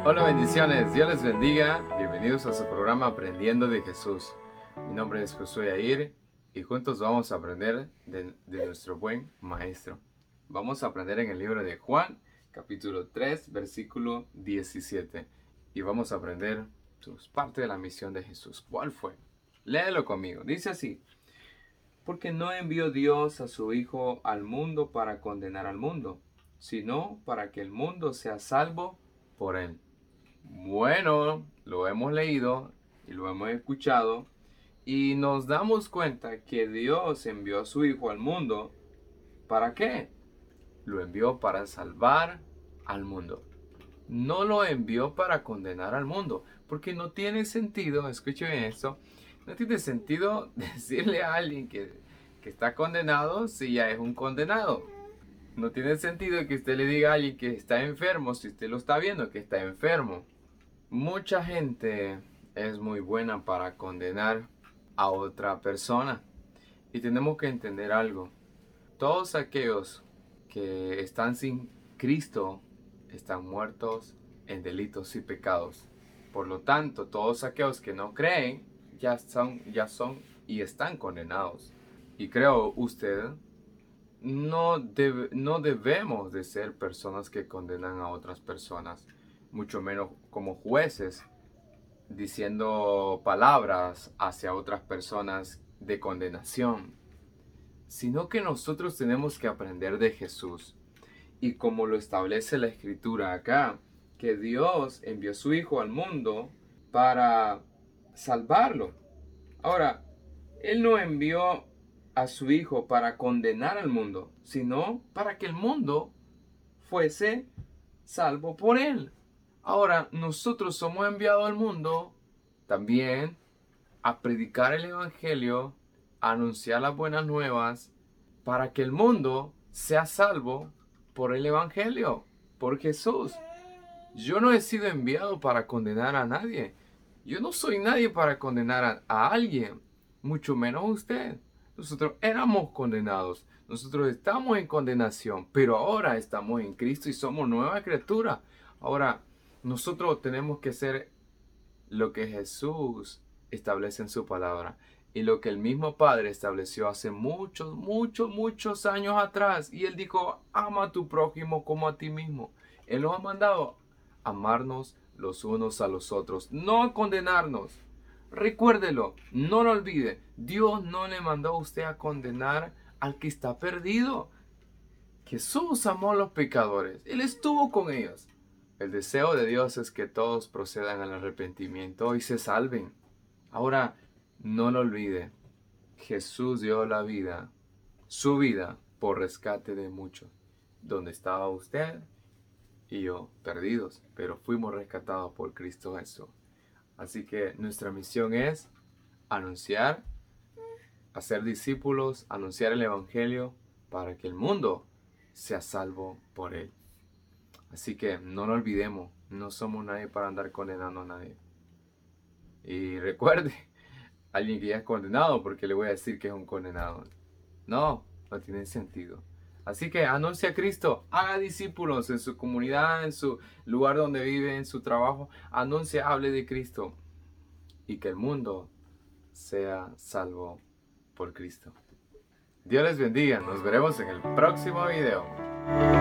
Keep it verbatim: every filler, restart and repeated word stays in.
Hola, bendiciones, Dios les bendiga. Bienvenidos a su programa Aprendiendo de Jesús. Mi nombre es Josué Air y juntos vamos a aprender de, de nuestro buen Maestro. Vamos a aprender en el libro de Juan, capítulo tres, versículo diecisiete. Y vamos a aprender pues, parte de la misión de Jesús. ¿Cuál fue? Léelo conmigo. Dice así: porque no envió Dios a su Hijo al mundo para condenar al mundo, sino para que el mundo sea salvo por él. Bueno, lo hemos leído y lo hemos escuchado y nos damos cuenta que Dios envió a su Hijo al mundo. ¿Para qué? Lo envió para salvar al mundo. No lo envió para condenar al mundo, porque no tiene sentido, escuchen esto, no tiene sentido decirle a alguien que, que está condenado si ya es un condenado. No tiene sentido que usted le diga a alguien que está enfermo si usted lo está viendo que está enfermo. Mucha gente es muy buena para condenar a otra persona. Y tenemos que entender algo. Todos aquellos que están sin Cristo están muertos en delitos y pecados. Por lo tanto, todos aquellos que no creen ya son, ya son y están condenados. Y creo usted, no, debe, no debemos de ser personas que condenan a otras personas, mucho menos como jueces, diciendo palabras hacia otras personas de condenación, sino que nosotros tenemos que aprender de Jesús. Y como lo establece la Escritura acá, que Dios envió a su Hijo al mundo para salvarlo. Ahora, Él no envió a su Hijo para condenar al mundo, sino para que el mundo fuese salvo por Él. Ahora, nosotros somos enviados al mundo también a predicar el Evangelio, a anunciar las buenas nuevas, para que el mundo sea salvo por el Evangelio, por Jesús. Yo no he sido enviado para condenar a nadie. Yo no soy nadie para condenar a, a alguien, mucho menos usted. Nosotros éramos condenados. Nosotros estamos en condenación, pero ahora estamos en Cristo y somos nueva criatura. Ahora, nosotros tenemos que ser lo que Jesús establece en su palabra y lo que el mismo Padre estableció hace muchos, muchos, muchos años atrás. Y Él dijo: ama a tu prójimo como a ti mismo. Él nos ha mandado a amarnos los unos a los otros, no a condenarnos. Recuérdelo, no lo olvide. Dios no le mandó a usted a condenar al que está perdido. Jesús amó a los pecadores. Él estuvo con ellos. El deseo de Dios es que todos procedan al arrepentimiento y se salven. Ahora, no lo olvide. Jesús dio la vida, su vida, por rescate de muchos. Donde estaba usted y yo, perdidos, pero fuimos rescatados por Cristo Jesús. Así que nuestra misión es anunciar, hacer discípulos, anunciar el Evangelio para que el mundo sea salvo por Él. Así que no lo olvidemos, no somos nadie para andar condenando a nadie. Y recuerde, alguien que ya es condenado, porque le voy a decir que es un condenado. No, no tiene sentido. Así que anuncia a Cristo, haga discípulos en su comunidad, en su lugar donde vive, en su trabajo. Anuncia, hable de Cristo y que el mundo sea salvo por Cristo. Dios les bendiga, nos veremos en el próximo video.